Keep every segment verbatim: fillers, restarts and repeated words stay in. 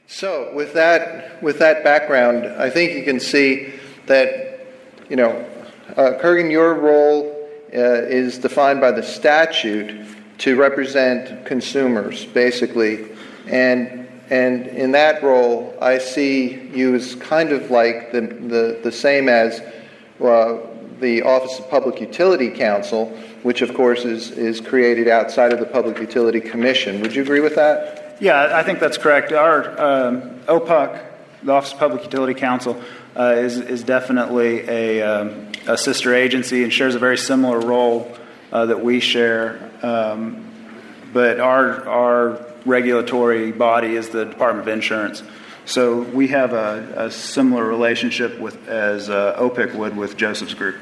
So with that with that background, I think you can see that, you know, uh, Kurgan, your role uh, is defined by the statute to represent consumers, basically, and and in that role, I see you as kind of like the the, the same as uh, the Office of Public Utility Counsel, which of course is is created outside of the Public Utility Commission. Would you agree with that? Yeah, I think that's correct. Our um, O P U C, the Office of Public Utility Counsel, uh, is is definitely a, um, a sister agency and shares a very similar role uh, that we share. Um, but our our regulatory body is the Department of Insurance, so we have a, a similar relationship with as uh, O P U C would with Joseph's Group.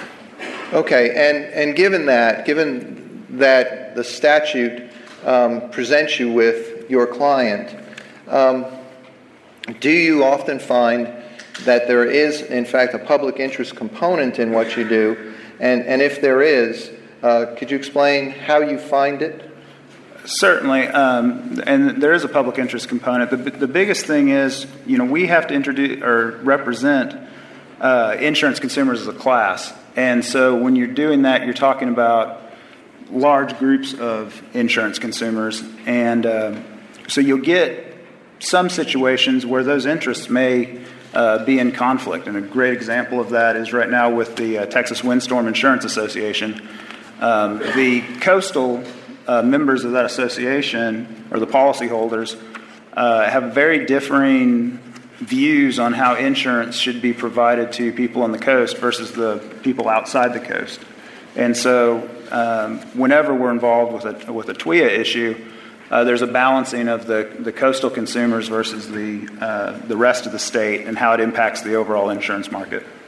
Okay, and and given that, given that the statute um, presents you with your client, um, do you often find that there is, in fact, a public interest component in what you do? And, and if there is, uh, could you explain how you find it? Certainly, um, and there is a public interest component. The, the biggest thing is, you know, we have to introduce or represent uh, insurance consumers as a class. And so when you're doing that, you're talking about large groups of insurance consumers, and uh, so you'll get some situations where those interests may uh, be in conflict. And a great example of that is right now with the uh, Texas Windstorm Insurance Association. Um, the coastal uh, members of that association, or the policyholders, uh, have very differing views on how insurance should be provided to people on the coast versus the people outside the coast. And so um, whenever we're involved with a with a T W I A issue, uh, there's a balancing of the, the coastal consumers versus the uh, the rest of the state and how it impacts the overall insurance market.